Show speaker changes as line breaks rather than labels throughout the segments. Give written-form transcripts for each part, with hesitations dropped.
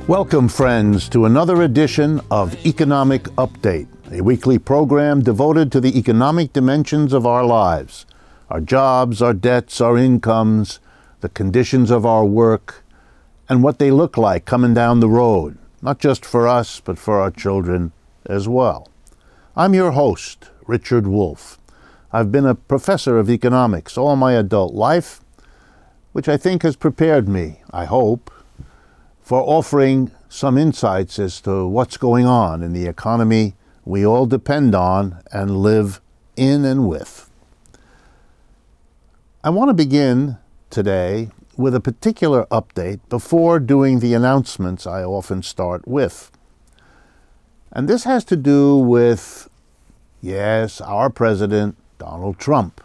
Welcome, friends, to another edition of Economic Update, a weekly program devoted to the economic dimensions of our lives, our jobs, our debts, our incomes, the conditions of our work, and what they look like coming down the road, not just for us, but for our children as well. I'm your host, Richard Wolff. I've been a professor of economics all my adult life, which I think has prepared me, I hope, for offering some insights as to what's going on in the economy we all depend on and live in and with. I want to begin today with a particular update before doing the announcements I often start with. And this has to do with, yes, our President, Donald Trump.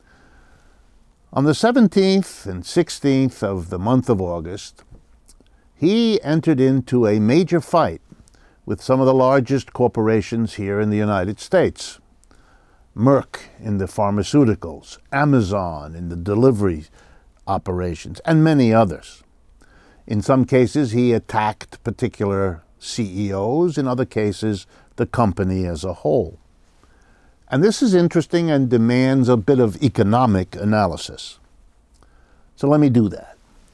On the 17th and 16th of the month of August, he entered into a major fight with some of the largest corporations here in the United States. Merck in the pharmaceuticals, Amazon in the delivery operations, and many others. In some cases, he attacked particular CEOs. In other cases, the company as a whole. And this is interesting and demands a bit of economic analysis. So let me do that.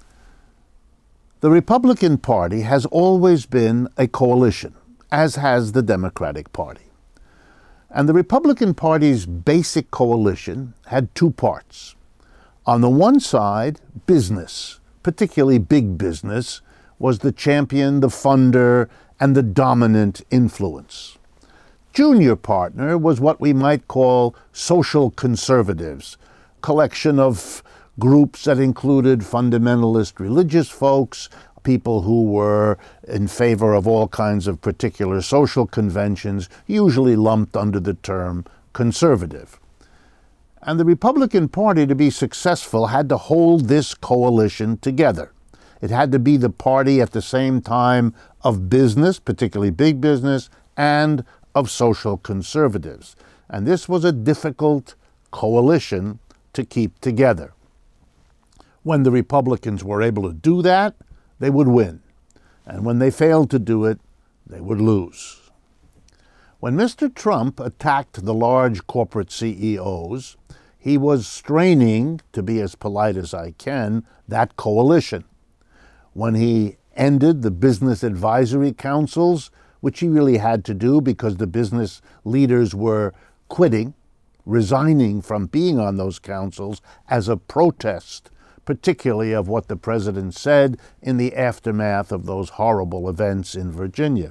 The Republican Party has always been a coalition, as has the Democratic Party. And the Republican Party's basic coalition had two parts. On the one side, business, particularly big business, was the champion, the funder, and the dominant influence. Junior partner was what we might call social conservatives, collection of groups that included fundamentalist religious folks, people who were in favor of all kinds of particular social conventions, usually lumped under the term conservative. And the Republican Party, to be successful, had to hold this coalition together. It had to be the party at the same time of business, particularly big business, and of social conservatives. And this was a difficult coalition to keep together. When the Republicans were able to do that, they would win. And when they failed to do it, they would lose. When Mr. Trump attacked the large corporate CEOs, he was straining, to be as polite as I can, that coalition. When he ended the business advisory councils, which he really had to do because the business leaders were quitting, resigning from being on those councils as a protest, particularly of what the president said in the aftermath of those horrible events in Virginia.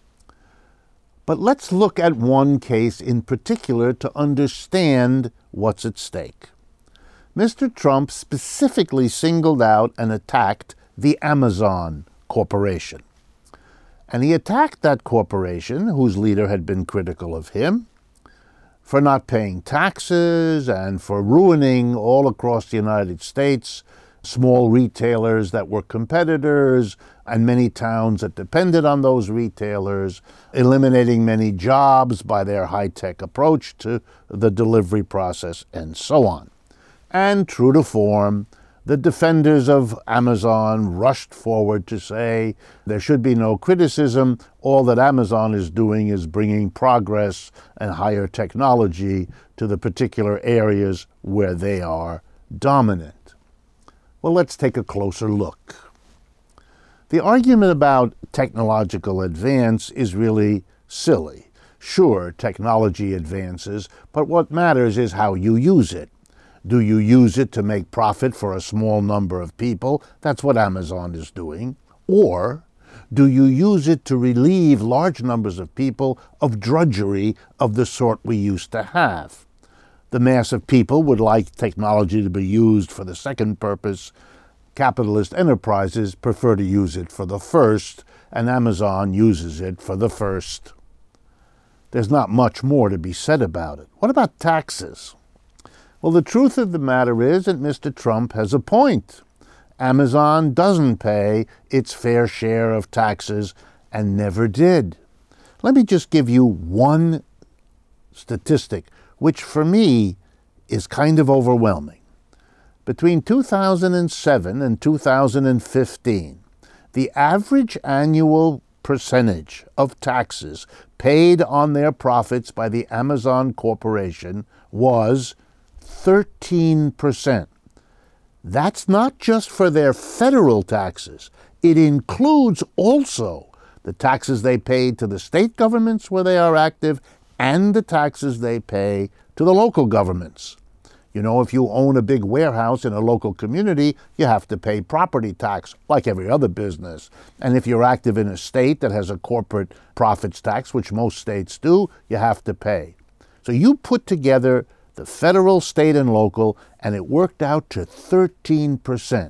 But let's look at one case in particular to understand what's at stake. Mr. Trump specifically singled out and attacked the Amazon Corporation. And he attacked that corporation, whose leader had been critical of him, for not paying taxes and for ruining all across the United States small retailers that were competitors and many towns that depended on those retailers, eliminating many jobs by their high-tech approach to the delivery process, and so on. And true to form, the defenders of Amazon rushed forward to say there should be no criticism. All that Amazon is doing is bringing progress and higher technology to the particular areas where they are dominant. Well, let's take a closer look. The argument about technological advance is really silly. Sure, technology advances, but what matters is how you use it. Do you use it to make profit for a small number of people? That's what Amazon is doing. Or do you use it to relieve large numbers of people of drudgery of the sort we used to have? The mass of people would like technology to be used for the second purpose. Capitalist enterprises prefer to use it for the first, and Amazon uses it for the first. There's not much more to be said about it. What about taxes? Well, the truth of the matter is that Mr. Trump has a point. Amazon doesn't pay its fair share of taxes and never did. Let me just give you one statistic, which for me is kind of overwhelming. Between 2007 and 2015, the average annual percentage of taxes paid on their profits by the Amazon Corporation was 13%. That's not just for their federal taxes. It includes also the taxes they pay to the state governments where they are active and the taxes they pay to the local governments. You know, if you own a big warehouse in a local community, you have to pay property tax like every other business. And if you're active in a state that has a corporate profits tax, which most states do, you have to pay. So you put together the federal, state, and local, and it worked out to 13%.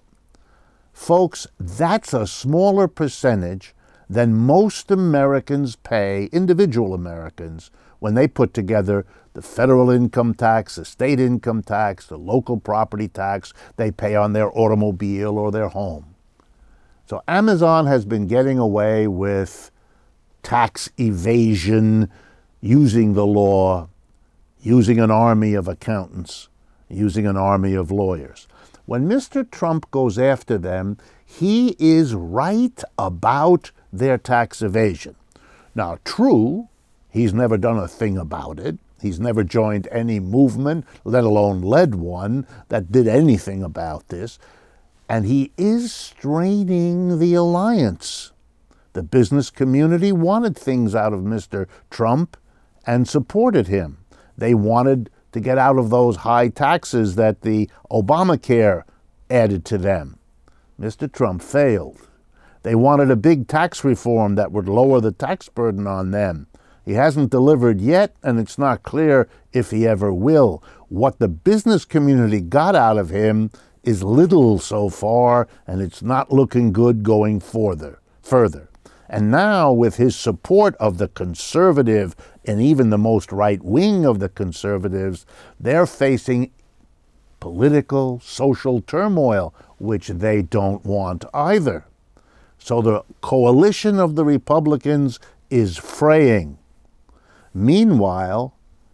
Folks, that's a smaller percentage than most Americans pay, individual Americans, when they put together the federal income tax, the state income tax, the local property tax they pay on their automobile or their home. So Amazon has been getting away with tax evasion, using the law, using an army of accountants, using an army of lawyers. When Mr. Trump goes after them, he is right about their tax evasion. Now, true, he's never done a thing about it. He's never joined any movement, let alone led one, that did anything about this. And he is straining the alliance. The business community wanted things out of Mr. Trump and supported him. They wanted to get out of those high taxes that the Obamacare added to them. Mr. Trump failed. They wanted a big tax reform that would lower the tax burden on them. He hasn't delivered yet, and it's not clear if he ever will. What the business community got out of him is little so far, and it's not looking good going further. And now, with his support of the conservative and even the most right-wing of the conservatives, they're facing political, social turmoil, which they don't want either. So the coalition of the Republicans is fraying. Meanwhile,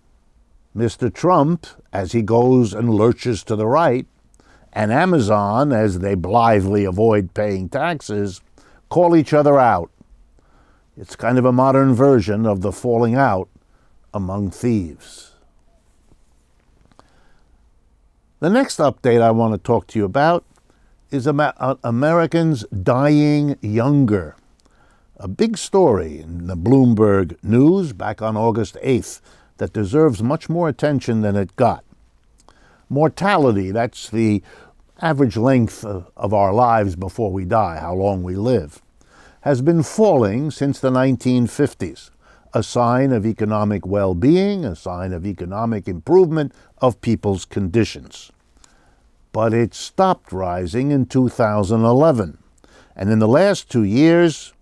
Mr. Trump, as he goes and lurches to the right, and Amazon, as they blithely avoid paying taxes, call each other out. It's kind of a modern version of the falling out among thieves. The next update I want to talk to you about is Americans dying younger. A big story in the Bloomberg News back on August 8th that deserves much more attention than it got. Mortality, that's the average length of our lives before we die, how long we live, has been falling since the 1950s, a sign of economic well-being, a sign of economic improvement of people's conditions. But it stopped rising in 2011. And in the last 2 years,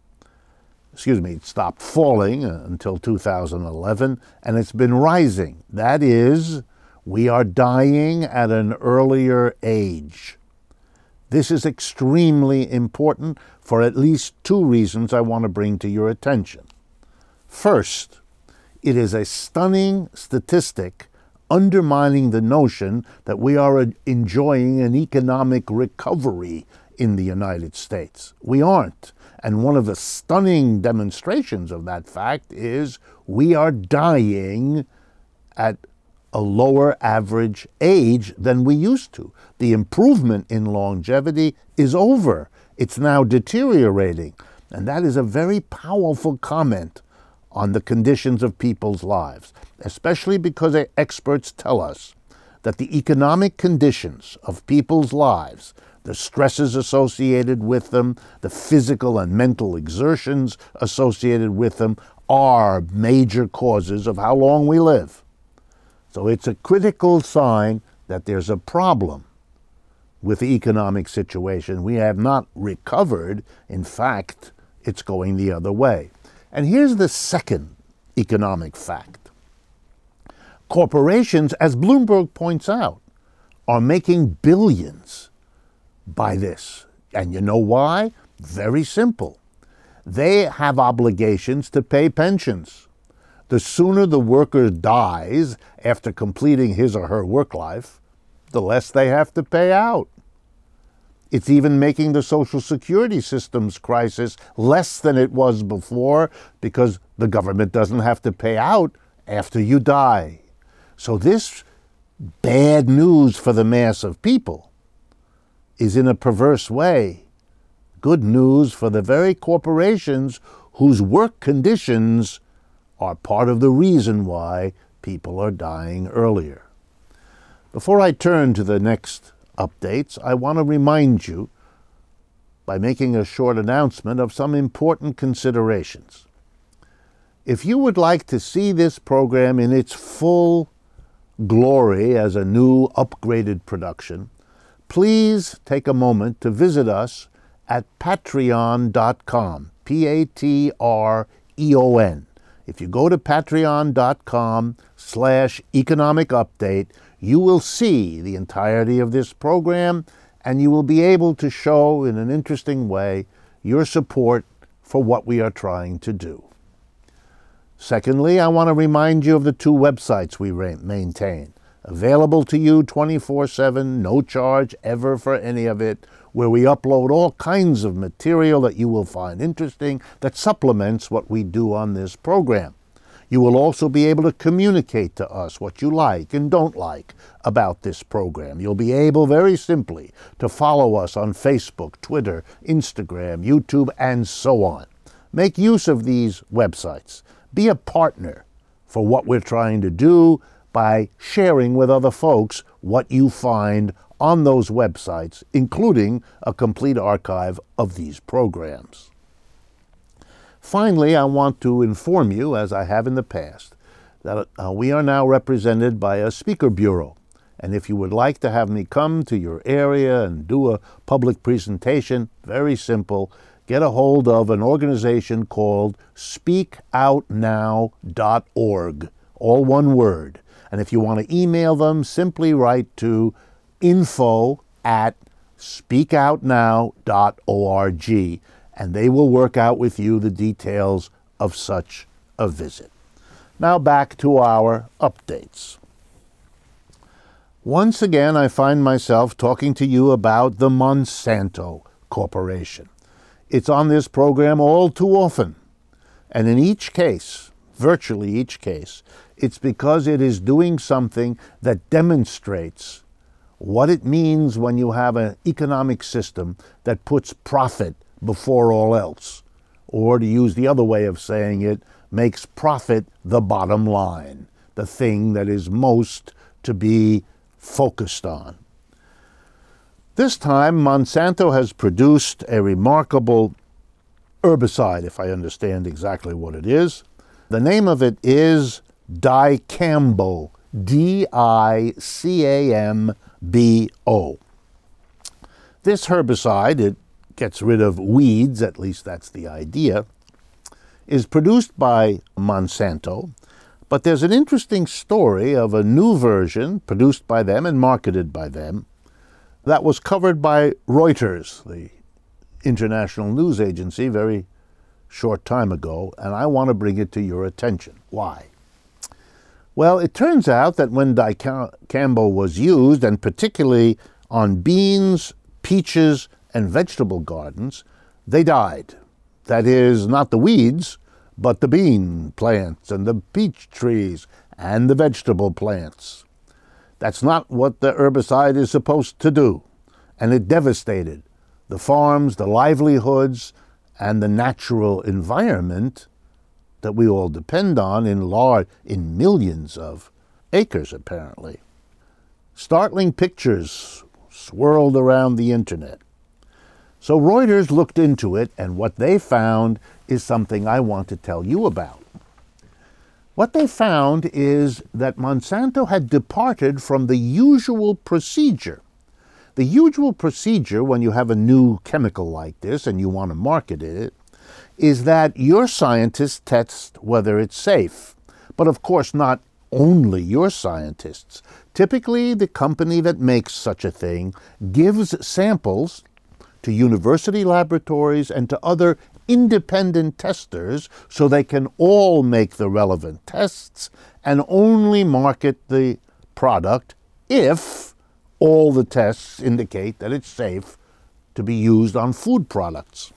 it stopped falling until 2011, and it's been rising. That is, we are dying at an earlier age. This is extremely important for at least two reasons I want to bring to your attention. First, it is a stunning statistic undermining the notion that we are enjoying an economic recovery in the United States. We aren't. And one of the stunning demonstrations of that fact is we are dying at a lower average age than we used to. The improvement in longevity is over. It's now deteriorating. And that is a very powerful comment on the conditions of people's lives, especially because experts tell us that the economic conditions of people's lives, the stresses associated with them, the physical and mental exertions associated with them, are major causes of how long we live. So it's a critical sign that there's a problem with the economic situation. We have not recovered. In fact, it's going the other way. And here's the second economic fact. Corporations, as Bloomberg points out, are making billions by this. And you know why? Very simple. They have obligations to pay pensions. The sooner the worker dies after completing his or her work life, the less they have to pay out. It's even making the Social Security system's crisis less than it was before because the government doesn't have to pay out after you die. So this bad news for the mass of people is, in a perverse way, good news for the very corporations whose work conditions are part of the reason why people are dying earlier. Before I turn to the next updates, I want to remind you by making a short announcement of some important considerations. If you would like to see this program in its full glory as a new upgraded production, please take a moment to visit us at patreon.com, Patreon. If you go to patreon.com/economic update, you will see the entirety of this program, and you will be able to show in an interesting way your support for what we are trying to do. Secondly, I want to remind you of the two websites we maintain, available to you 24/7, no charge ever for any of it, where we upload all kinds of material that you will find interesting that supplements what we do on this program. You will also be able to communicate to us what you like and don't like about this program. You'll be able, very simply, to follow us on Facebook, Twitter, Instagram, YouTube, and so on. Make use of these websites. Be a partner for what we're trying to do by sharing with other folks what you find on those websites, including a complete archive of these programs. Finally, I want to inform you, as I have in the past, that we are now represented by a speaker bureau. And if you would like to have me come to your area and do a public presentation, very simple, get a hold of an organization called speakoutnow.org, all one word. And if you want to email them, simply write to info@speakoutnow.org, and they will work out with you the details of such a visit. Now back to our updates. Once again, I find myself talking to you about the Monsanto Corporation. It's on this program all too often, and in each case, virtually each case, it's because it is doing something that demonstrates what it means when you have an economic system that puts profit before all else, or to use the other way of saying it, makes profit the bottom line, the thing that is most to be focused on. This time, Monsanto has produced a remarkable herbicide, if I understand exactly what it is. The name of it is dicambo, Dicambo. This herbicide, it gets rid of weeds, at least that's the idea, is produced by Monsanto, but there's an interesting story of a new version produced by them and marketed by them that was covered by Reuters, the international news agency, very short time ago, and I want to bring it to your attention. Why? Well, it turns out that when dicambo was used, and particularly on beans, peaches, and vegetable gardens, they died. That is, not the weeds, but the bean plants and the peach trees and the vegetable plants. That's not what the herbicide is supposed to do, and it devastated the farms, the livelihoods, and the natural environment that we all depend on in millions of acres, apparently. Startling pictures swirled around the internet. So Reuters looked into it, and what they found is something I want to tell you about. What they found is that Monsanto had departed from the usual procedure. The usual procedure when you have a new chemical like this and you want to market it is that your scientists test whether it's safe. But of course, not only your scientists. Typically, the company that makes such a thing gives samples to university laboratories and to other independent testers so they can all make the relevant tests and only market the product if all the tests indicate that it's safe to be used on food products.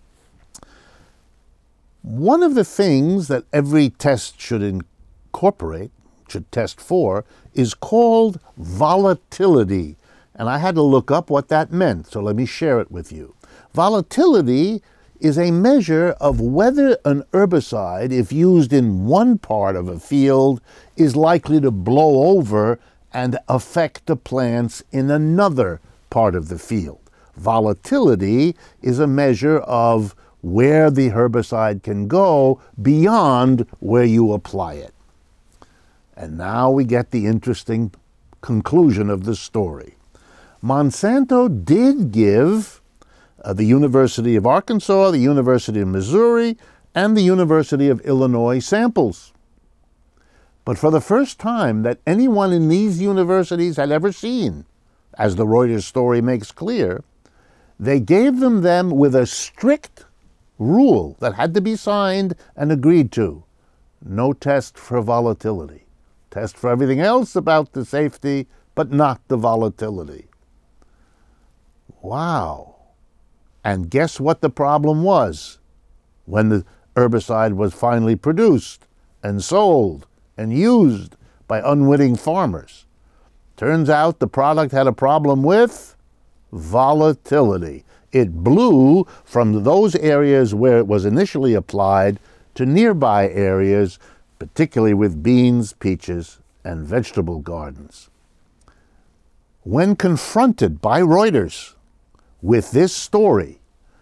One of the things that every test should incorporate, should test for, is called volatility. And I had to look up what that meant, so let me share it with you. Volatility is a measure of whether an herbicide, if used in one part of a field, is likely to blow over and affect the plants in another part of the field. Volatility is a measure of where the herbicide can go beyond where you apply it. And now we get the interesting conclusion of the story. Monsanto did give the University of Arkansas, the University of Missouri, and the University of Illinois samples. But for the first time that anyone in these universities had ever seen, as the Reuters story makes clear, they gave them with a strict rule that had to be signed and agreed to. No test for volatility. Test for everything else about the safety, but not the volatility. Wow. And guess what the problem was when the herbicide was finally produced and sold and used by unwitting farmers? Turns out the product had a problem with volatility. It blew from those areas where it was initially applied to nearby areas, particularly with beans, peaches, and vegetable gardens. When confronted by Reuters with this story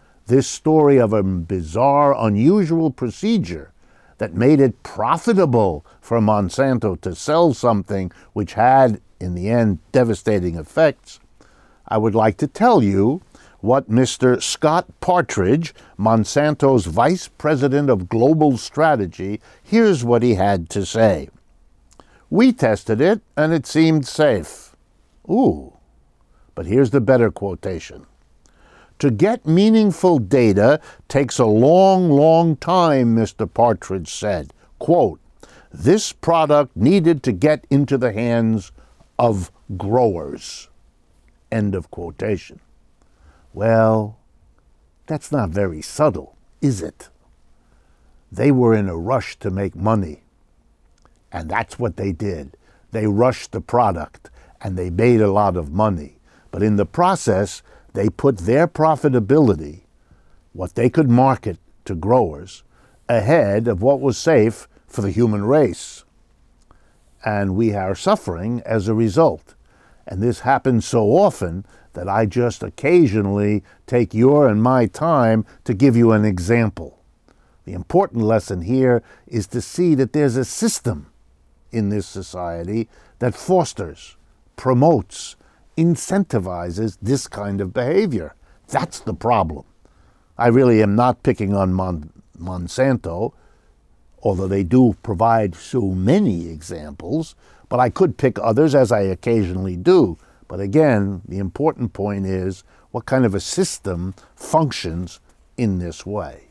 of a bizarre, unusual procedure that made it profitable for Monsanto to sell something which had, in the end, devastating effects, I would like to tell you what Mr. Scott Partridge, Monsanto's Vice President of Global Strategy, here's what he had to say. We tested it, and it seemed safe. Ooh, but here's the better quotation. To get meaningful data takes a long, long time, Mr. Partridge said. Quote, this product needed to get into the hands of growers. End of quotation. Well, that's not very subtle, is it? They were in a rush to make money, and that's what they did. They rushed the product, and they made a lot of money. But in the process, they put their profitability, what they could market to growers, ahead of what was safe for the human race. And we are suffering as a result. And this happens so often that I just occasionally take your and my time to give you an example. The important lesson here is to see that there's a system in this society that fosters, promotes, incentivizes this kind of behavior. That's the problem. I really am not picking on Monsanto, although they do provide so many examples, but I could pick others, as I occasionally do. But again, the important point is what kind of a system functions in this way.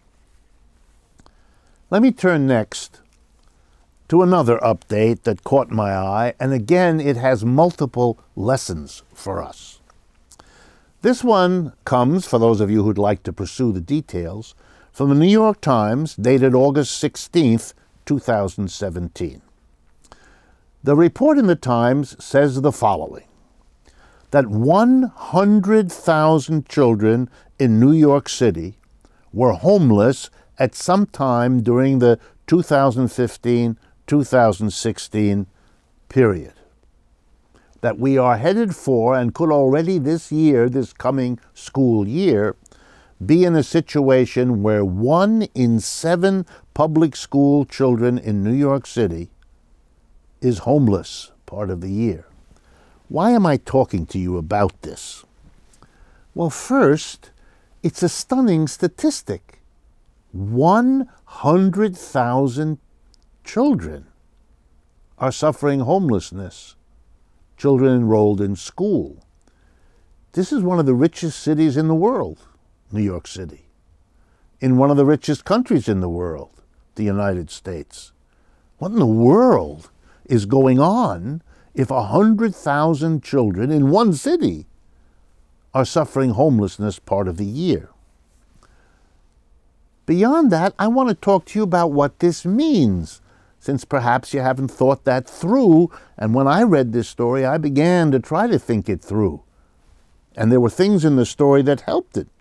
Let me turn next to another update that caught my eye, and again, it has multiple lessons for us. This one comes, for those of you who'd like to pursue the details, from the New York Times, dated August 16th, 2017. The report in the Times says the following, that 100,000 children in New York City were homeless at some time during the 2015-2016 period. That we are headed for, and could already this year, this coming school year, be in a situation where 1 in 7 public school children in New York City is homeless part of the year. Why am I talking to you about this? Well, first, it's a stunning statistic. 100,000 children are suffering homelessness, children enrolled in school. This is one of the richest cities in the world, New York City, in one of the richest countries in the world, the United States. What in the world is going on if 100,000 children in one city are suffering homelessness part of the year. Beyond that, I want to talk to you about what this means, since perhaps you haven't thought that through, and when I read this story, I began to try to think it through. And there were things in the story that helped it.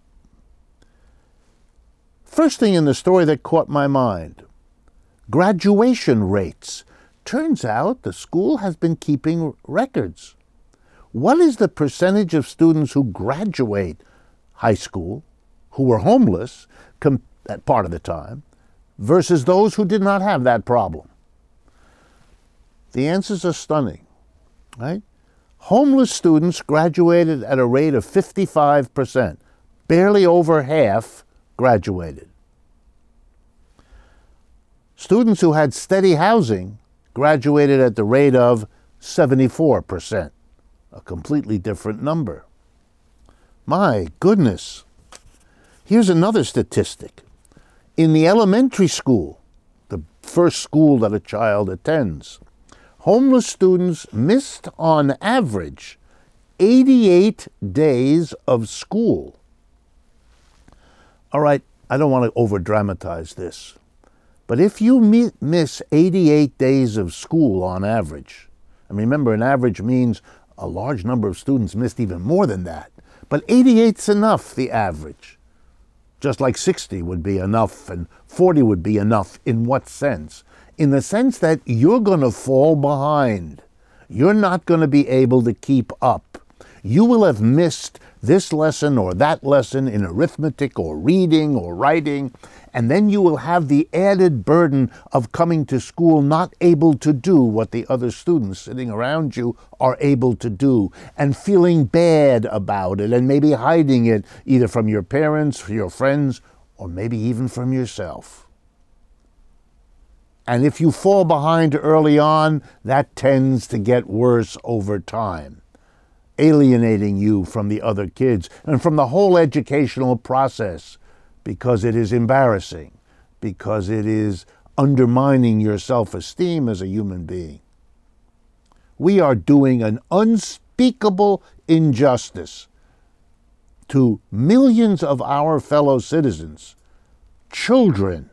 First thing in the story that caught my mind, graduation rates. Turns out the school has been keeping records. What is the percentage of students who graduate high school, who were homeless at part of the time, versus those who did not have that problem? The answers are stunning, right? Homeless students graduated at a rate of 55%. Barely over half graduated. Students who had steady housing graduated at the rate of 74%. A completely different number. My goodness. Here's another statistic. In the elementary school, the first school that a child attends, homeless students missed on average 88 days of school. All right, I don't want to over-dramatize this, but if you miss 88 days of school on average, and remember, an average means a large number of students missed even more than that, but 88's enough, the average. Just like 60 would be enough and 40 would be enough. In what sense? In the sense that you're going to fall behind. You're not going to be able to keep up. You will have missed this lesson or that lesson in arithmetic or reading or writing, and then you will have the added burden of coming to school not able to do what the other students sitting around you are able to do, and feeling bad about it, and maybe hiding it either from your parents, your friends, or maybe even from yourself. And if you fall behind early on, that tends to get worse over time, alienating you from the other kids and from the whole educational process, because it is embarrassing, because it is undermining your self-esteem as a human being. We are doing an unspeakable injustice to millions of our fellow citizens, children,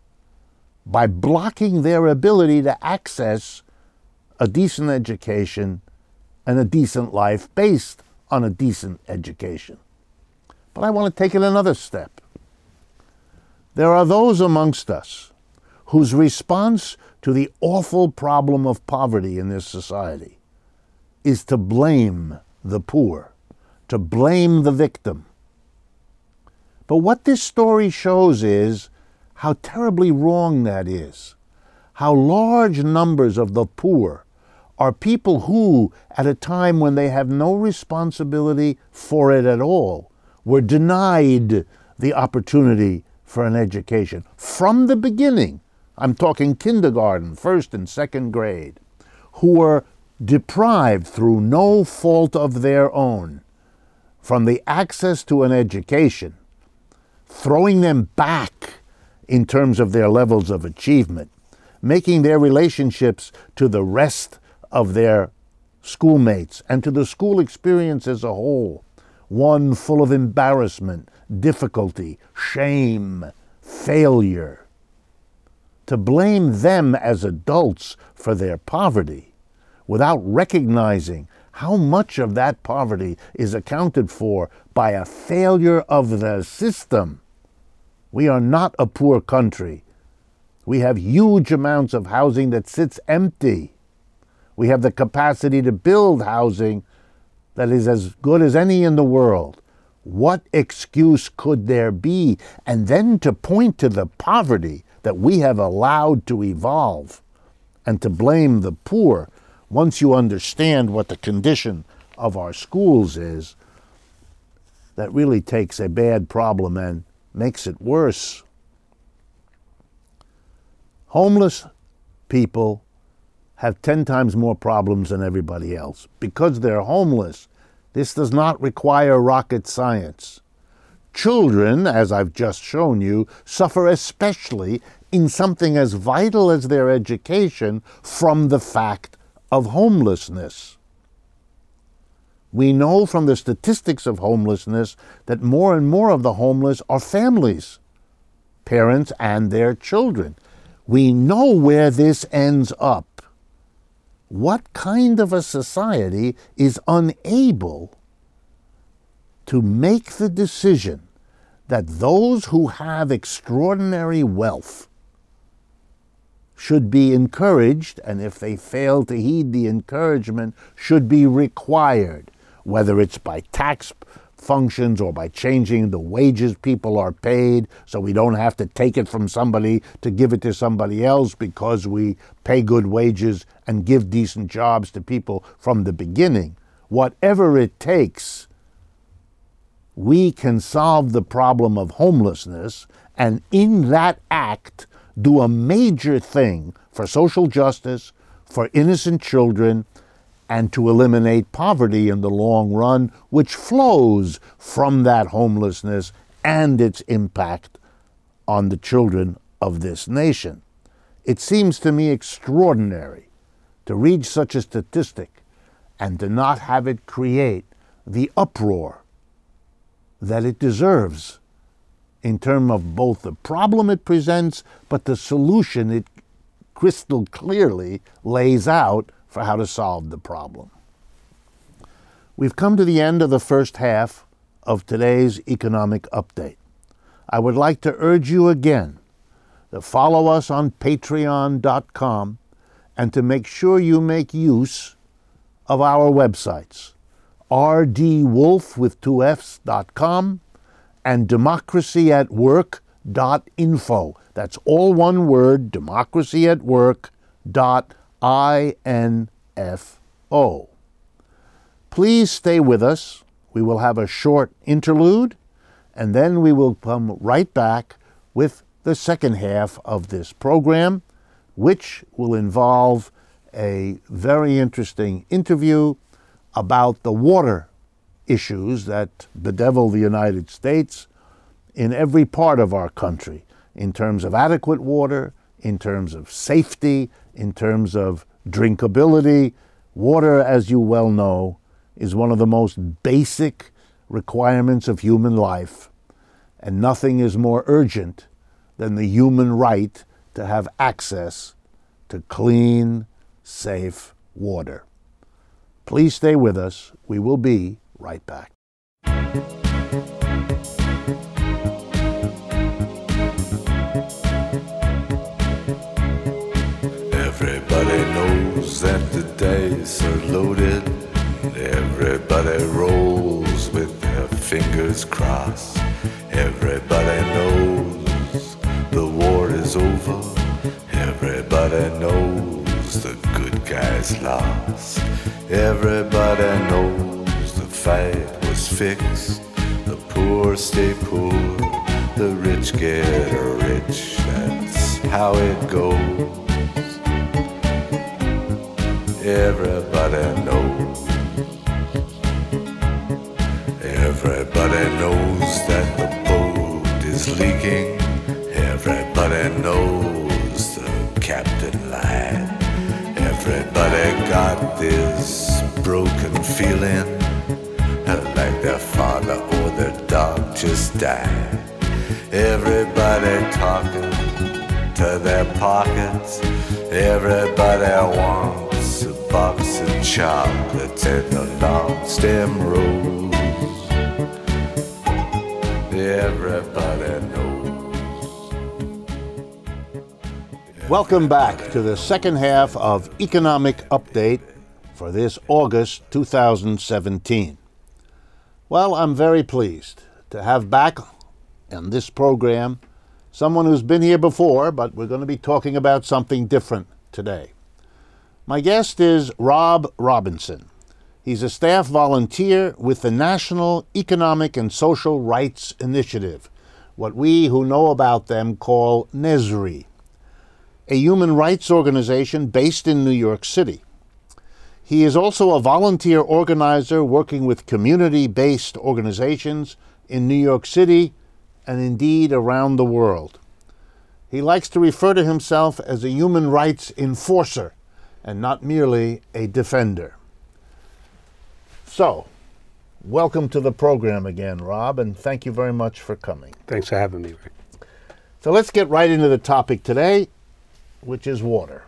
by blocking their ability to access a decent education and a decent life based on a decent education. But I want to take it another step. There are those amongst us whose response to the awful problem of poverty in this society is to blame the poor, to blame the victim. But what this story shows is how terribly wrong that is. How large numbers of the poor are people who, at a time when they have no responsibility for it at all, were denied the opportunity for an education from the beginning. I'm talking kindergarten, first and second grade, who were deprived through no fault of their own from the access to an education, throwing them back in terms of their levels of achievement, making their relationships to the rest of their schoolmates and to the school experience as a whole one full of embarrassment, difficulty, shame, failure. To blame them as adults for their poverty without recognizing how much of that poverty is accounted for by a failure of the system. We are not a poor country. We have huge amounts of housing that sits empty. We have the capacity to build housing that is as good as any in the world. What excuse could there be? And then to point to the poverty that we have allowed to evolve and to blame the poor, once you understand what the condition of our schools is, that really takes a bad problem and makes it worse. Homeless people have 10 times more problems than everybody else. Because they're homeless, this does not require rocket science. Children, as I've just shown you, suffer especially in something as vital as their education from the fact of homelessness. We know from the statistics of homelessness that more and more of the homeless are families, parents and their children. We know where this ends up. What kind of a society is unable to make the decision that those who have extraordinary wealth should be encouraged, and if they fail to heed the encouragement, should be required, whether it's by tax functions or by changing the wages people are paid so we don't have to take it from somebody to give it to somebody else because we pay good wages and give decent jobs to people from the beginning. Whatever it takes, we can solve the problem of homelessness, and in that act do a major thing for social justice, for innocent children, and to eliminate poverty in the long run, which flows from that homelessness and its impact on the children of this nation. It seems to me extraordinary to read such a statistic and to not have it create the uproar that it deserves in terms of both the problem it presents, but the solution it crystal clearly lays out for how to solve the problem. We've come to the end of the first half of today's economic update. I would like to urge you again to follow us on patreon.com and to make sure you make use of our websites, rdwolf with 2fs.com and democracyatwork.info. That's all one word, democracyatwork.info. Please stay with us. We will have a short interlude, and then we will come right back with the second half of this program, which will involve a very interesting interview about the water issues that bedevil the United States in every part of our country, in terms of adequate water, in terms of safety, in terms of drinkability. Water, as you well know, is one of the most basic requirements of human life, and nothing is more urgent than the human right to have access to clean, safe water. Please stay with us. We will be right back.
Everybody knows that the dice are loaded. Everybody rolls with their fingers crossed. Everybody knows the war is over. Everybody knows the good guys lost. Everybody knows the fight was fixed. The poor stay poor, the rich get rich. That's how it goes. Everybody knows. Everybody knows that the boat is leaking. Everybody knows the captain lied. Everybody got this broken feeling like their father or their dog just died. Everybody talking to their pockets. Everybody wants a box of chocolates and a long stem rose. Everybody knows.
Welcome back to the second half of Economic Update for this August 2017. Well, I'm very pleased to have back on this program someone who's been here before, but we're going to be talking about something different today. My guest is Rob Robinson. He's a staff volunteer with the National Economic and Social Rights Initiative, what we who know about them call NESRI, a human rights organization based in New York City. He is also a volunteer organizer working with community-based organizations in New York City and indeed around the world. He likes to refer to himself as a human rights enforcer and not merely a defender. So, Welcome to the program again, Rob, and thank you very much for coming.
Thanks for having me, Rick.
So let's get right into the topic today, which is water.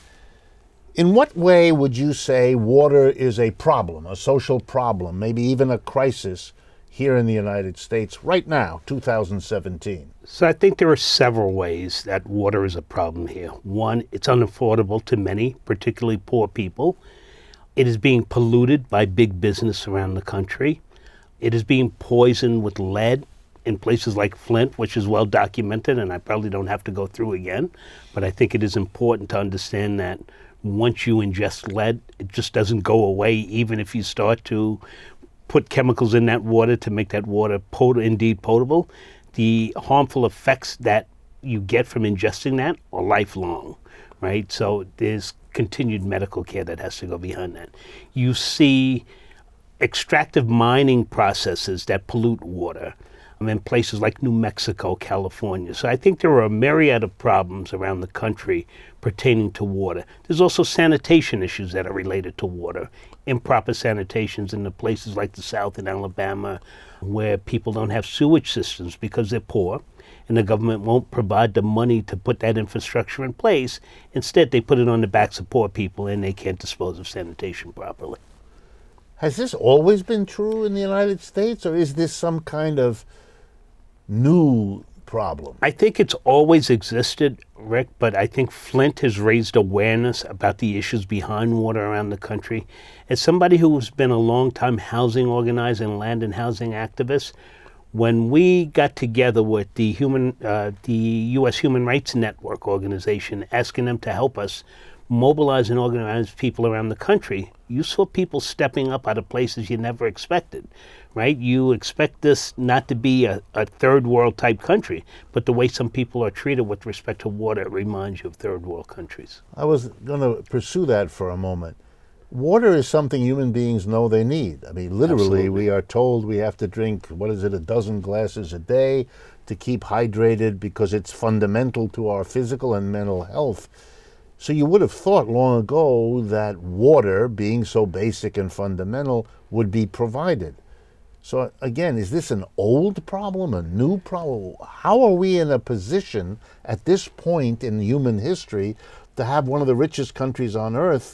In what way would you say water is a problem, a social problem, maybe even a crisis here in the United States right now, 2017?
So I think there are several ways that water is a problem here. One, it's unaffordable to many, particularly poor people. It is being polluted by big business around the country. It is being poisoned with lead in places like Flint, which is well documented, and I probably don't have to go through again. But I think it is important to understand that once you ingest lead, it just doesn't go away, even if you start to put chemicals in that water to make that water indeed potable. The harmful effects that you get from ingesting that are lifelong, right? So there's continued medical care that has to go behind that. You see extractive mining processes that pollute water in places like New Mexico, California. So I think there are a myriad of problems around the country pertaining to water. There's also sanitation issues that are related to water. Improper sanitations in the places like the South in Alabama, where people don't have sewage systems because they're poor, and the government won't provide the money to put that infrastructure in place. Instead, they put it on the backs of poor people, and they can't dispose of sanitation properly.
Has this always been true in the United States, or is this some kind of new problem?
I think it's always existed, Rick, but I think Flint has raised awareness about the issues behind water around the country. As somebody who's been a long-time housing organizer and land and housing activist, when we got together with the U.S. Human Rights Network organization, asking them to help us mobilize and organize people around the country, you saw people stepping up out of places you never expected, right? You expect this not to be a third world type country, but the way some people are treated with respect to water reminds you of third world countries.
I was going to pursue that for a moment. Water is something human beings know they need. I mean, literally,
Absolutely.
We are told we have to drink, 12 glasses a day to keep hydrated because it's fundamental to our physical and mental health. So you would have thought long ago that water, being so basic and fundamental, would be provided. So again, is this an old problem, a new problem? How are we in a position at this point in human history to have one of the richest countries on earth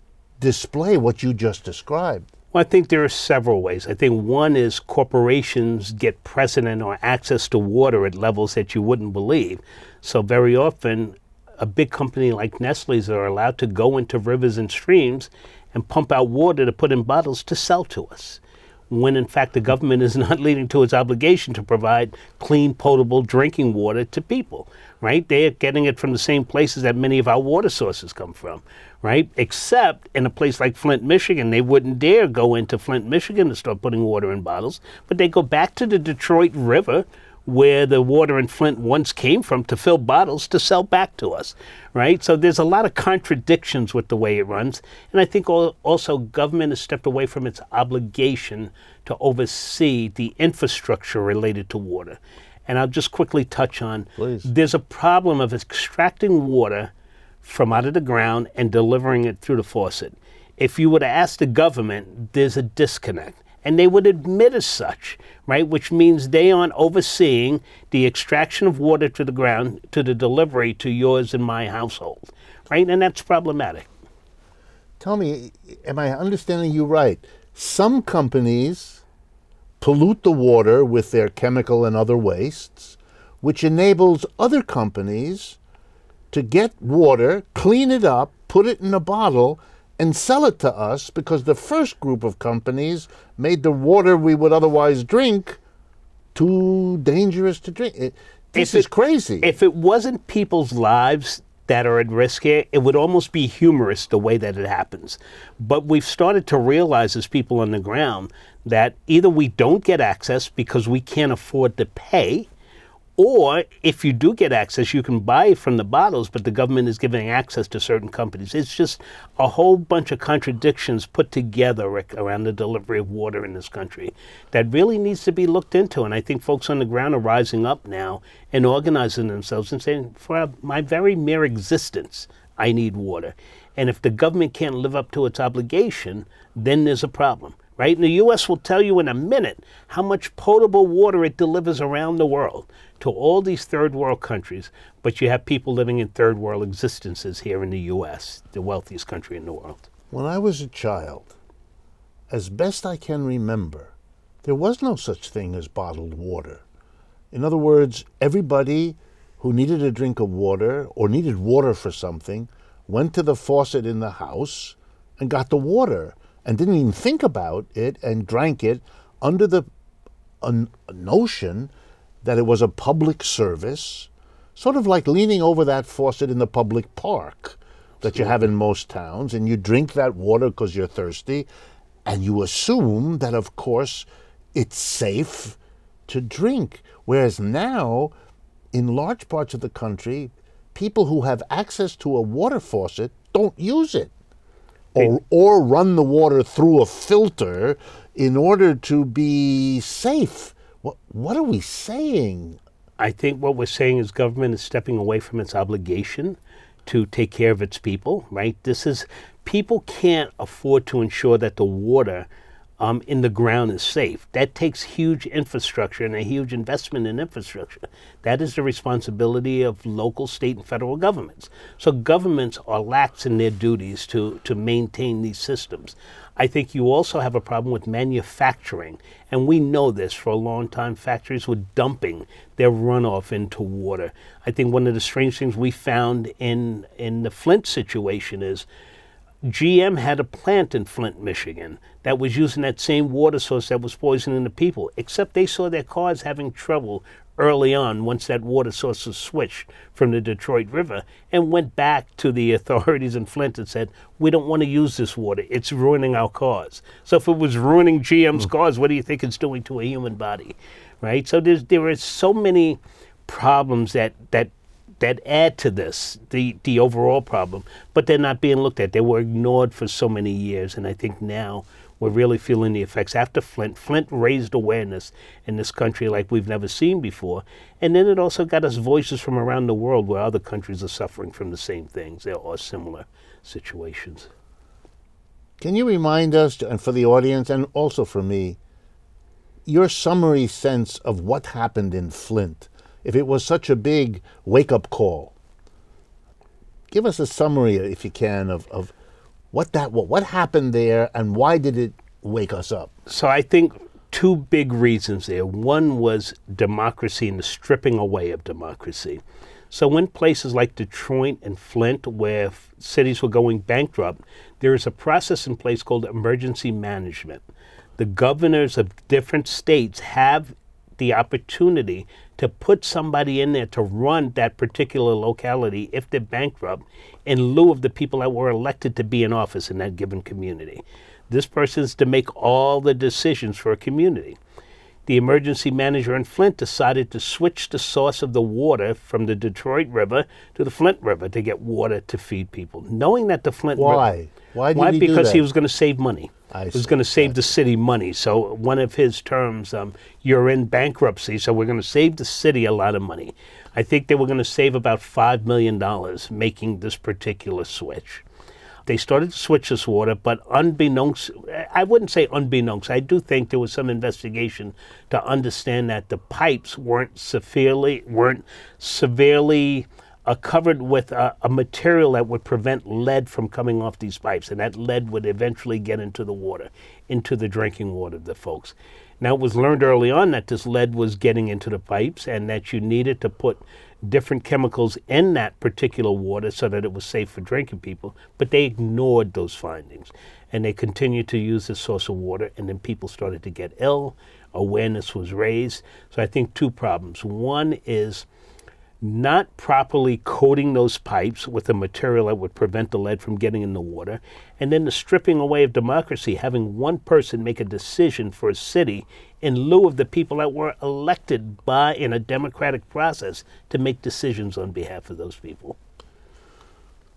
display what you just described?
Well, I think there are several ways. I think one is corporations get precedent or access to water at levels that you wouldn't believe. So very often, a big company like Nestle's are allowed to go into rivers and streams and pump out water to put in bottles to sell to us, when in fact the government is not leading to its obligation to provide clean, potable drinking water to people, right? They're getting it from the same places that many of our water sources come from, right? Except in a place like Flint, Michigan, they wouldn't dare go into Flint, Michigan to start putting water in bottles, but they go back to the Detroit River, where the water in Flint once came from, to fill bottles to sell back to us, right? So there's a lot of contradictions with the way it runs. And I think also government has stepped away from its obligation to oversee the infrastructure related to water. And I'll just quickly touch on,
Please.
There's a problem of extracting water from out of the ground and delivering it through the faucet. If you were to ask the government, there's a disconnect. And they would admit as such, right? Which means they aren't overseeing the extraction of water to the ground, to the delivery to yours and my household, right? And that's problematic.
Tell me, am I understanding you right? Some companies pollute the water with their chemical and other wastes, which enables other companies to get water, clean it up, put it in a bottle, and sell it to us, because the first group of companies made the water we would otherwise drink too dangerous to drink. This is crazy.
If it wasn't people's lives that are at risk here, it would almost be humorous the way that it happens. But we've started to realize as people on the ground that either we don't get access because we can't afford to pay, or if you do get access, you can buy it from the bottles, but the government is giving access to certain companies. It's just a whole bunch of contradictions put together, Rick, around the delivery of water in this country that really needs to be looked into. And I think folks on the ground are rising up now and organizing themselves and saying, for my very mere existence, I need water. And if the government can't live up to its obligation, then there's a problem. right? And the U.S. will tell you in a minute how much potable water it delivers around the world to all these third world countries, but you have people living in third world existences here in the U.S., the wealthiest country in the world.
When I was a child, as best I can remember, there was no such thing as bottled water. In other words, everybody who needed a drink of water or needed water for something went to the faucet in the house and got the water and didn't even think about it and drank it under the notion that it was a public service, sort of like leaning over that faucet in the public park that you have in most towns, and you drink that water because you're thirsty, and you assume that, of course, it's safe to drink. Whereas now, in large parts of the country, people who have access to a water faucet don't use it, or run the water through a filter in order to be safe. What are we saying?
I think what we're saying is government is stepping away from its obligation to take care of its people, right? People can't afford to ensure that the water in the ground is safe. That takes huge infrastructure and a huge investment in infrastructure. That is the responsibility of local, state, and federal governments. So governments are lax in their duties to maintain these systems. I think you also have a problem with manufacturing, and we know this for a long time. Factories were dumping their runoff into water. I think one of the strange things we found in the Flint situation is GM had a plant in Flint, Michigan, that was using that same water source that was poisoning the people, except they saw their cars having trouble early on once that water source was switched from the Detroit River, and went back to the authorities in Flint and said, we don't want to use this water. It's ruining our cars. So if it was ruining GM's cars, what do you think it's doing to a human body, right? So there are so many problems that add to this, the overall problem, but they're not being looked at. They were ignored for so many years, and I think now we're really feeling the effects. After Flint raised awareness in this country like we've never seen before, and then it also got us voices from around the world where other countries are suffering from the same things or similar situations.
Can you remind us, and for the audience and also for me, your summary sense of what happened in Flint? If it was such a big wake-up call, give us a summary, if you can, of what happened there and why did it wake us up?
So I think two big reasons there. One was democracy and the stripping away of democracy. So in places like Detroit and Flint, where cities were going bankrupt, there is a process in place called emergency management. The governors of different states have the opportunity to put somebody in there to run that particular locality if they're bankrupt in lieu of the people that were elected to be in office in that given community. This person is to make all the decisions for a community. The emergency manager in Flint decided to switch the source of the water from the Detroit River to the Flint River to get water to feed people, knowing that the Flint River...
Why? Why did he do that?
Because he was going to save money. He was going to save the city money. So one of his terms, you're in bankruptcy, so we're going to save the city a lot of money. I think they were going to save about $5 million making this particular switch. They started to switch this water, but unbeknownst, I wouldn't say unbeknownst, I do think there was some investigation to understand that the pipes weren't severely covered with a material that would prevent lead from coming off these pipes, and that lead would eventually get into the water, into the drinking water of the folks. Now, it was learned early on that this lead was getting into the pipes and that you needed to put different chemicals in that particular water so that it was safe for drinking people, but they ignored those findings, and they continued to use this source of water, and then people started to get ill, awareness was raised. So I think two problems. One is not properly coating those pipes with a material that would prevent the lead from getting in the water, and then the stripping away of democracy, having one person make a decision for a city in lieu of the people that were elected in a democratic process to make decisions on behalf of those people.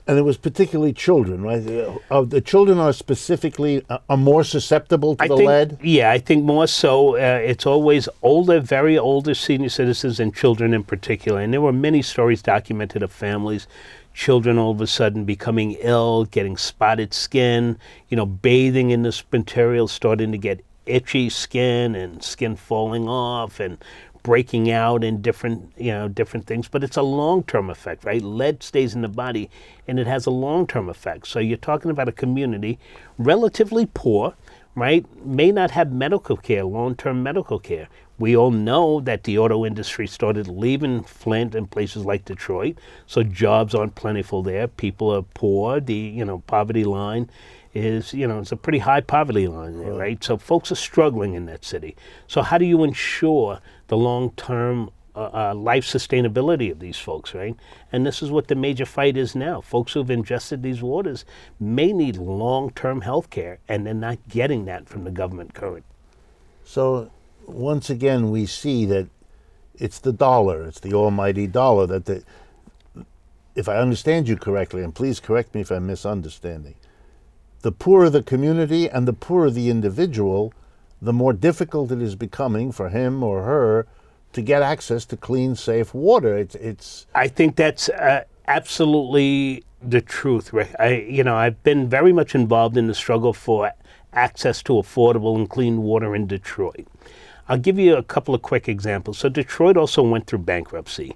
And it was particularly children, right? The children are specifically are more susceptible to lead?
Yeah, I think more so. It's always older, very older senior citizens and children in particular. And there were many stories documented of families, children all of a sudden becoming ill, getting spotted skin, bathing in this material, starting to get itchy skin and skin falling off and breaking out in different things. But it's a long-term effect, right? Lead stays in the body and it has a long-term effect. So you're talking about a community relatively poor, right? May not have medical care, long-term medical care. We all know that the auto industry started leaving Flint and places like Detroit, so jobs aren't plentiful there. People are poor. The poverty line is, it's a pretty high poverty line there, right? So folks are struggling in that city. So how do you ensure the long-term life sustainability of these folks, right? And this is what the major fight is now. Folks who've ingested these waters may need long-term health care, and they're not getting that from the government current.
So once again, we see that it's the dollar, it's the almighty dollar, that if I understand you correctly, and please correct me if I'm misunderstanding, the poorer the community and the poorer the individual, the more difficult it is becoming for him or her to get access to clean, safe water. It's.
I think that's absolutely the truth, Rick. I've been very much involved in the struggle for access to affordable and clean water in Detroit. I'll give you a couple of quick examples. So Detroit also went through bankruptcy.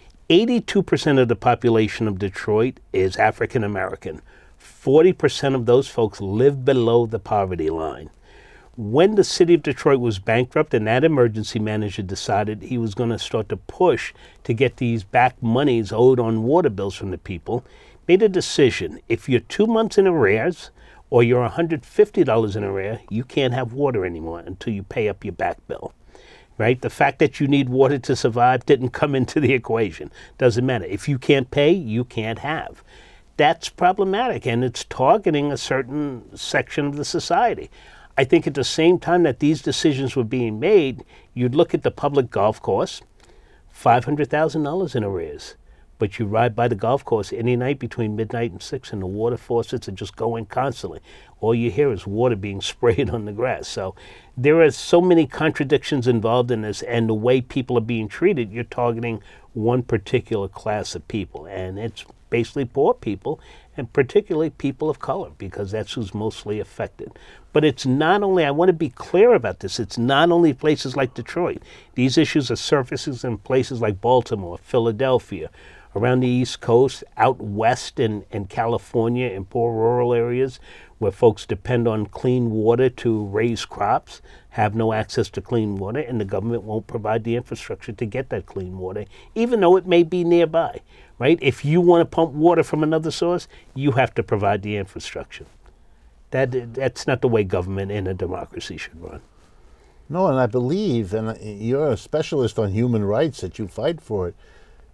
82% of the population of Detroit is African American. 40% of those folks live below the poverty line. When the city of Detroit was bankrupt and that emergency manager decided he was going to start to push to get these back monies owed on water bills from the people, made a decision. If you're 2 months in arrears or you're $150 in arrears, you can't have water anymore until you pay up your back bill. Right? The fact that you need water to survive didn't come into the equation. Doesn't matter. If you can't pay, you can't have. That's problematic, and it's targeting a certain section of the society. I think at the same time that these decisions were being made, you'd look at the public golf course, $500,000 in arrears. But you ride by the golf course any night between midnight and 6, and the water faucets are just going constantly. All you hear is water being sprayed on the grass. So there are so many contradictions involved in this, and the way people are being treated, you're targeting one particular class of people, and it's basically poor people, and particularly people of color, because that's who's mostly affected. But it's not only, I want to be clear about this, it's not only places like Detroit. These issues are surfaces in places like Baltimore, Philadelphia, around the East Coast, out west in California, in poor rural areas where folks depend on clean water to raise crops, have no access to clean water, and the government won't provide the infrastructure to get that clean water, even though it may be nearby, right? If you want to pump water from another source, you have to provide the infrastructure. That's not the way government in a democracy should run.
No, and I believe, and you're a specialist on human rights, that you fight for it,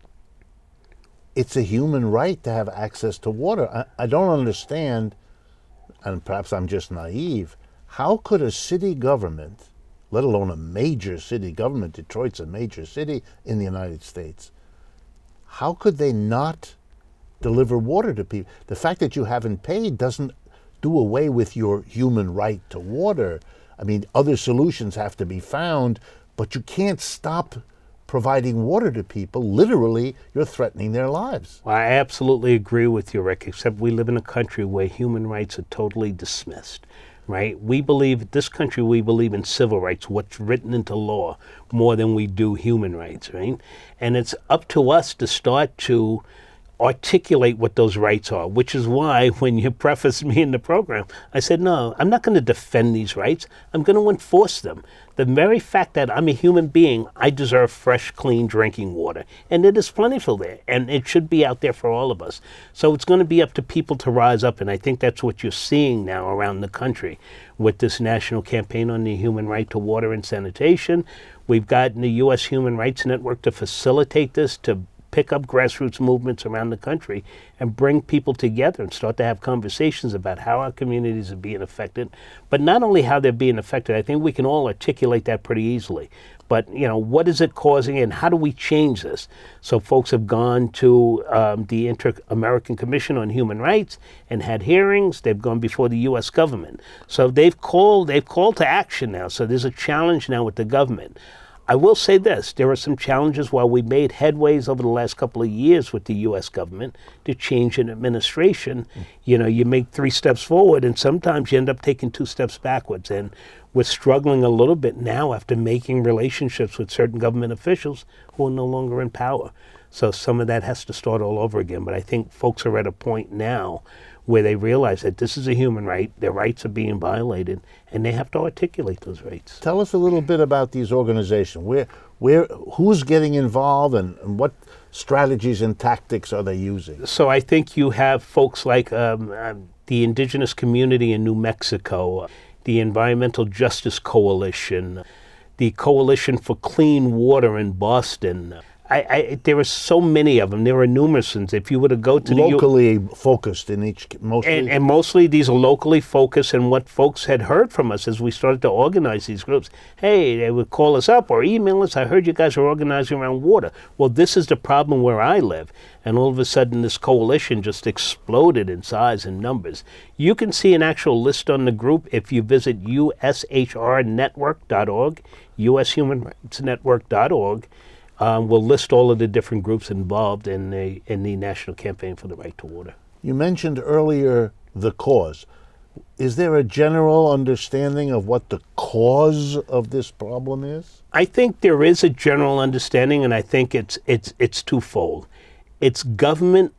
it's a human right to have access to water. I don't understand, and perhaps I'm just naive, how could a city government, let alone a major city government, Detroit's a major city in the United States, how could they not deliver water to people? The fact that you haven't paid doesn't do away with your human right to water. I mean, other solutions have to be found, but you can't stop providing water to people. Literally, you're threatening their lives.
Well, I absolutely agree with you, Rick, except we live in a country where human rights are totally dismissed, right? We believe in civil rights, what's written into law, more than we do human rights, right? And it's up to us to start to articulate what those rights are, which is why when you prefaced me in the program, I said, no, I'm not going to defend these rights. I'm going to enforce them. The very fact that I'm a human being, I deserve fresh, clean drinking water. And it is plentiful there, and it should be out there for all of us. So it's going to be up to people to rise up, and I think that's what you're seeing now around the country with this national campaign on the human right to water and sanitation. We've gotten the U.S. Human Rights Network to facilitate this, to pick up grassroots movements around the country and bring people together and start to have conversations about how our communities are being affected. But not only how they're being affected, I think we can all articulate that pretty easily. But, what is it causing and how do we change this? So folks have gone to the Inter-American Commission on Human Rights and had hearings. They've gone before the U.S. government. So they've called to action now. So there's a challenge now with the government. I will say this, there are some challenges while we made headways over the last couple of years with the U.S. government to change an administration. You make 3 steps forward and sometimes you end up taking 2 steps backwards. And we're struggling a little bit now after making relationships with certain government officials who are no longer in power. So some of that has to start all over again. But I think folks are at a point now where they realize that this is a human right, their rights are being violated, and they have to articulate those rights.
Tell us a little bit about these organizations. Who's getting involved, and what strategies and tactics are they using?
So I think you have folks like the indigenous community in New Mexico, the Environmental Justice Coalition, the Coalition for Clean Water in Boston. There are so many of them. There are numerous ones. If you were to go to
locally focused in each, mostly,
and mostly these are locally focused. And what folks had heard from us as we started to organize these groups, hey, they would call us up or email us. I heard you guys are organizing around water. Well, this is the problem where I live. And all of a sudden, this coalition just exploded in size and numbers. You can see an actual list on the group if you visit ushrnetwork.org, ushumanrightsnetwork.org. We'll list all of the different groups involved in the National Campaign for the Right to Water.
You mentioned earlier the cause. Is there a general understanding of what the cause of this problem is?
I think there is a general understanding, and I think it's twofold. It's government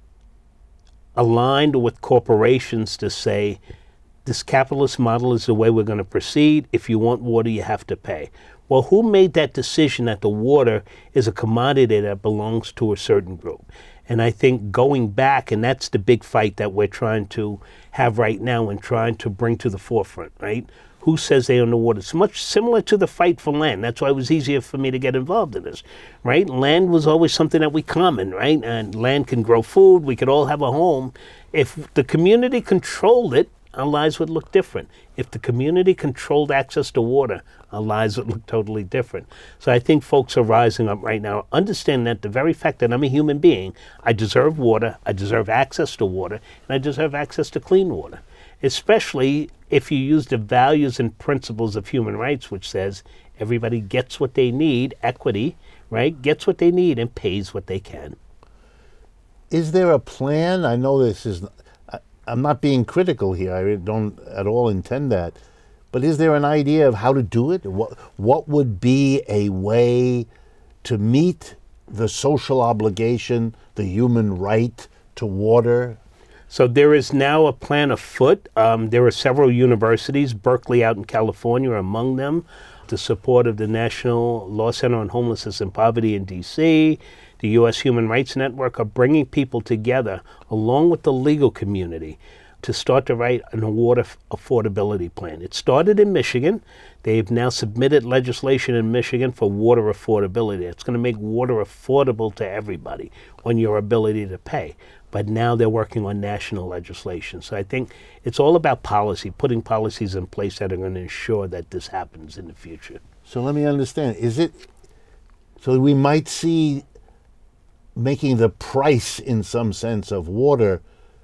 aligned with corporations to say, this capitalist model is the way we're going to proceed. If you want water, you have to pay. Well, who made that decision that the water is a commodity that belongs to a certain group? And I think going back, and that's the big fight that we're trying to have right now and trying to bring to the forefront, right? Who says they own the water? It's much similar to the fight for land. That's why it was easier for me to get involved in this, right? Land was always something that we common, right? And land can grow food. We could all have a home. If the community controlled it, our lives would look different. If the community controlled access to water, our lives would look totally different. So I think folks are rising up right now, understanding that the very fact that I'm a human being, I deserve water, I deserve access to water, and I deserve access to clean water. Especially if you use the values and principles of human rights, which says everybody gets what they need, equity, right? Gets what they need and pays what they can.
Is there a plan? I know this is... I'm not being critical here. I don't at all intend that. But is there an idea of how to do it? What would be a way to meet the social obligation, the human right to water?
So there is now a plan afoot. There are several universities, Berkeley out in California among them, the support of the National Law Center on Homelessness and Poverty in D.C., the U.S. Human Rights Network are bringing people together, along with the legal community, to start to write a water affordability plan. It started in Michigan. They've now submitted legislation in Michigan for water affordability. It's going to make water affordable to everybody on your ability to pay. But now they're working on national legislation. So I think it's all about policy, putting policies in place that are going to ensure that this happens in the future.
So let me understand. So we might see making the price, in some sense, of water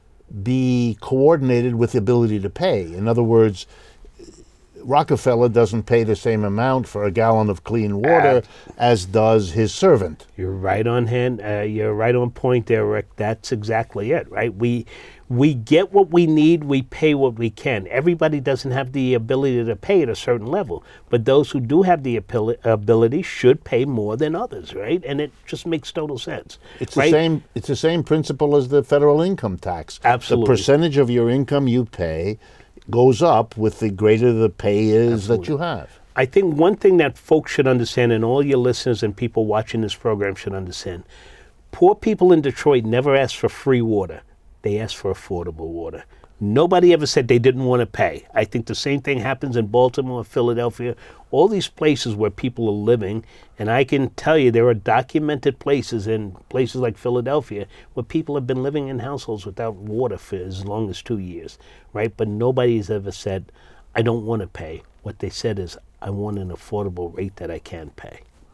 be coordinated with the ability to pay. In other words, Rockefeller doesn't pay the same amount for a gallon of clean water as does his servant.
You're right on hand. You're right on point there, Rick. That's exactly it, right? We get what we need. We pay what we can. Everybody doesn't have the ability to pay at a certain level, but those who do have the ability should pay more than others, right? And it just makes total sense.
It's
right?
the same principle as the federal income tax.
Absolutely.
The percentage of your income you pay goes up with the greater the pay is Absolutely. That you have.
I think one thing that folks should understand, and all your listeners and people watching this program should understand, poor people in Detroit never ask for free water. They ask for affordable water. Nobody ever said they didn't want to pay. I think the same thing happens in Baltimore, Philadelphia, all these places where people are living. And I can tell you there are documented places in places like Philadelphia where people have been living in households without water for as long as 2 years, right? But nobody's ever said, I don't want to pay. What they said is, I want an affordable rate that I can pay.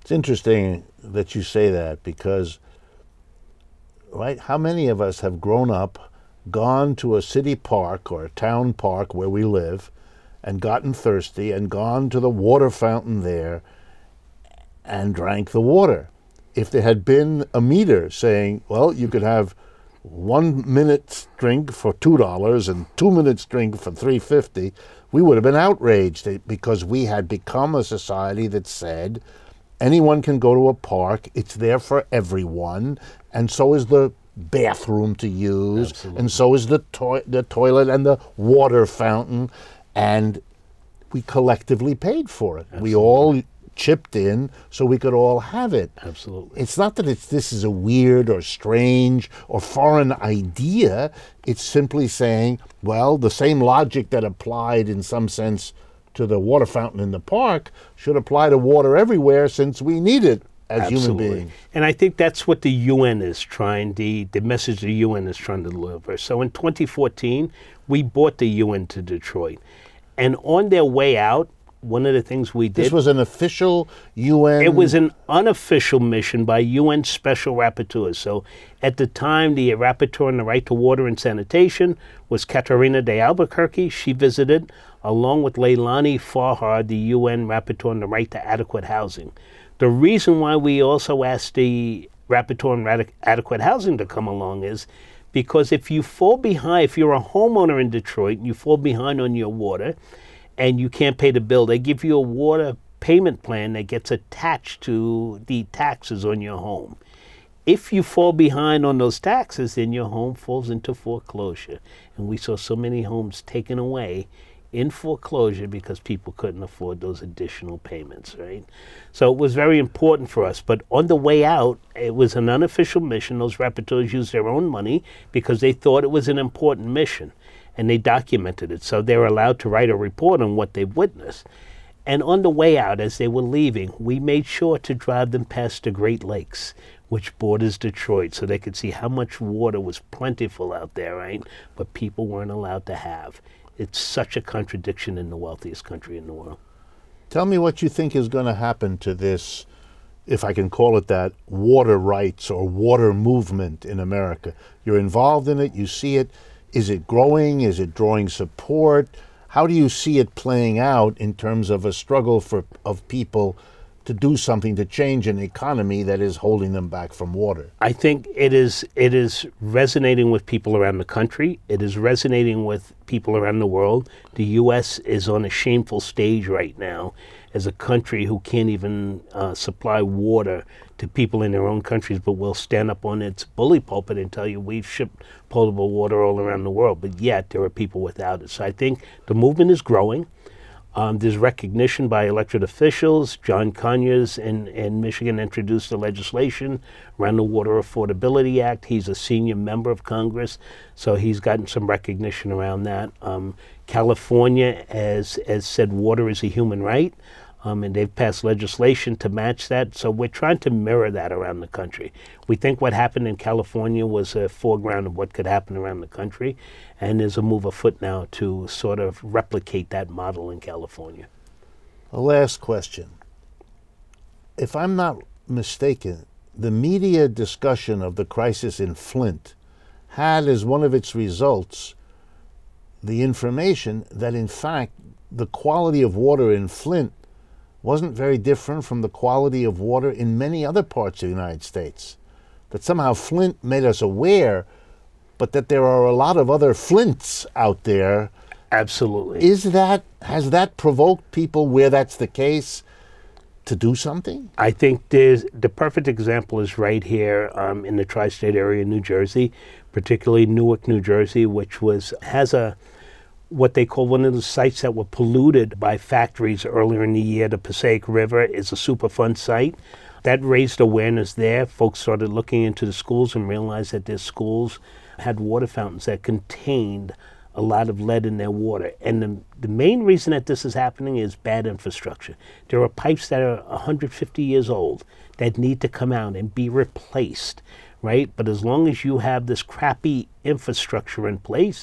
It's interesting that you say that because, right, how many of us have grown up, gone to a city park or a town park where we live and gotten thirsty and gone to the water fountain there and drank the water? If there had been a meter saying, well, you could have 1 minute's drink for $2 and 2 minutes drink for $3.50, we would have been outraged because we had become a society that said anyone can go to a park, it's there for everyone, and so is the bathroom to use,
Absolutely.
and so is the toilet and the water fountain, and we collectively paid for it.
Absolutely.
We all chipped in so we could all have it.
Absolutely.
It's not that this is a weird or strange or foreign idea. It's simply saying, well, the same logic that applied in some sense to the water fountain in the park should apply to water everywhere since we need it as human beings.
And I think that's what the UN is trying, the message the UN is trying to deliver. So in 2014, we brought the UN to Detroit. And on their way out, one of the things we did...
This was an official UN...
It was an unofficial mission by UN Special Rapporteurs. So at the time, the Rapporteur on the Right to Water and Sanitation was Katarina de Albuquerque. She visited, along with Leilani Farhad, the UN Rapporteur on the Right to Adequate Housing. The reason why we also asked the Rapporteur on Adequate Housing to come along is because if you fall behind, if you're a homeowner in Detroit and you fall behind on your water and you can't pay the bill, they give you a water payment plan that gets attached to the taxes on your home. If you fall behind on those taxes, then your home falls into foreclosure. And we saw so many homes taken away in foreclosure because people couldn't afford those additional payments, right? So it was very important for us. But on the way out, it was an unofficial mission. Those rapporteurs used their own money because they thought it was an important mission, and they documented it. So they were allowed to write a report on what they witnessed. And on the way out, as they were leaving, we made sure to drive them past the Great Lakes, which borders Detroit, so they could see how much water was plentiful out there, right? But people weren't allowed to have. It's such a contradiction in the wealthiest country in the world.
Tell me what you think is going to happen to this, if I can call it that, water rights or water movement in America. You're involved in it, you see it. Is it growing? Is it drawing support? How do you see it playing out in terms of a struggle of people to do something to change an economy that is holding them back from water?
I think it is resonating with people around the country. It is resonating with people around the world. The U.S. is on a shameful stage right now as a country who can't even supply water to people in their own countries, but will stand up on its bully pulpit and tell you we've shipped potable water all around the world, but yet there are people without it. So I think the movement is growing. There's recognition by elected officials. John Conyers in Michigan introduced the legislation around the Water Affordability Act. He's a senior member of Congress, so he's gotten some recognition around that. California has said water is a human right, and they've passed legislation to match that. So we're trying to mirror that around the country. We think what happened in California was a foreground of what could happen around the country, and there's a move afoot now to sort of replicate that model in California.
A last question. If I'm not mistaken, the media discussion of the crisis in Flint had as one of its results the information that, in fact, the quality of water in Flint wasn't very different from the quality of water in many other parts of the United States. That somehow Flint made us aware, but that there are a lot of other Flints out there.
Absolutely.
Has that provoked people where that's the case to do something?
I think the perfect example is right here in the tri-state area in New Jersey, particularly Newark, New Jersey, which has what they call one of the sites that were polluted by factories earlier in the year. The Passaic River is a Superfund site. That raised awareness there. Folks started looking into the schools and realized that their schools had water fountains that contained a lot of lead in their water. And the main reason that this is happening is bad infrastructure. There are pipes that are 150 years old that need to come out and be replaced, right? But as long as you have this crappy infrastructure in place,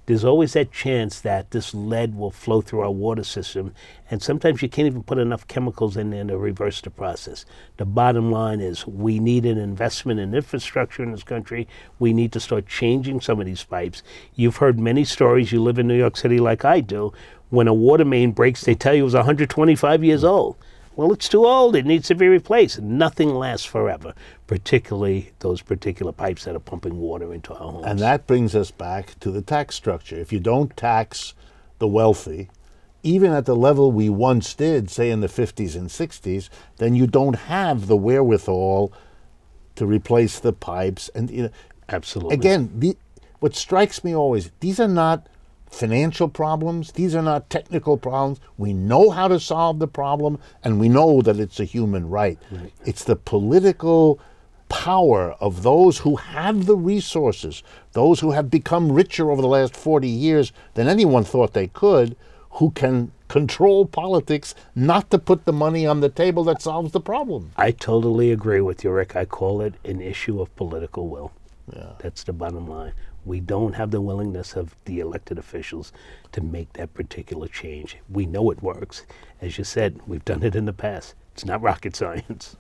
there's always that chance that this lead will flow through our water system, and sometimes you can't even put enough chemicals in there to reverse the process. The bottom line is we need an investment in infrastructure in this country. We need to start changing some of these pipes. You've heard many stories. You live in New York City like I do. When a water main breaks, they tell you it was 125 years old. Well, it's too old. It needs to be replaced. Nothing lasts forever, particularly those particular pipes that are pumping water into our homes.
And that brings us back to the tax structure. If you don't tax the wealthy, even at the level we once did, say in the 50s and 60s, then you don't have the wherewithal to replace the pipes. And
Absolutely.
Again, what strikes me always, these are not financial problems. These are not technical problems. We know how to solve the problem, and we know that it's a human right. It's the political power of those who have the resources, those who have become richer over the last 40 years than anyone thought they could, who can control politics not to put the money on the table that solves the problem.
I totally agree with you, Rick. I call it an issue of political will.
Yeah.
That's the bottom line. We don't have the willingness of the elected officials to make that particular change. We know it works. As you said, we've done it in the past. It's not rocket science.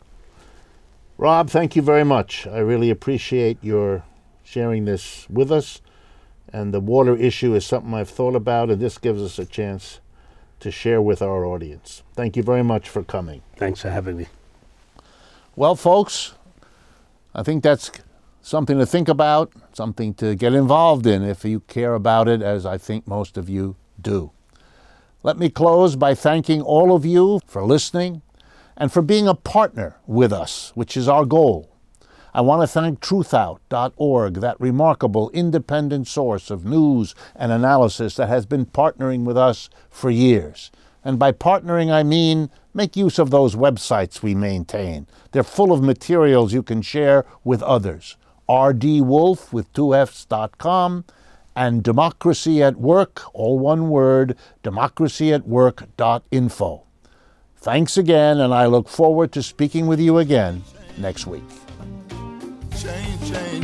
Rob, thank you very much. I really appreciate your sharing this with us. And the water issue is something I've thought about, and this gives us a chance to share with our audience. Thank you very much for coming.
Thanks for having me.
Well, folks, I think that's something to think about, something to get involved in if you care about it, as I think most of you do. Let me close by thanking all of you for listening and for being a partner with us, which is our goal. I want to thank truthout.org, that remarkable independent source of news and analysis that has been partnering with us for years. And by partnering, I mean make use of those websites we maintain. They're full of materials you can share with others. rdwolf with 2fs.com and Democracy at Work, all one word, democracyatwork.info. Thanks again, and I look forward to speaking with you again next week.
Change, change.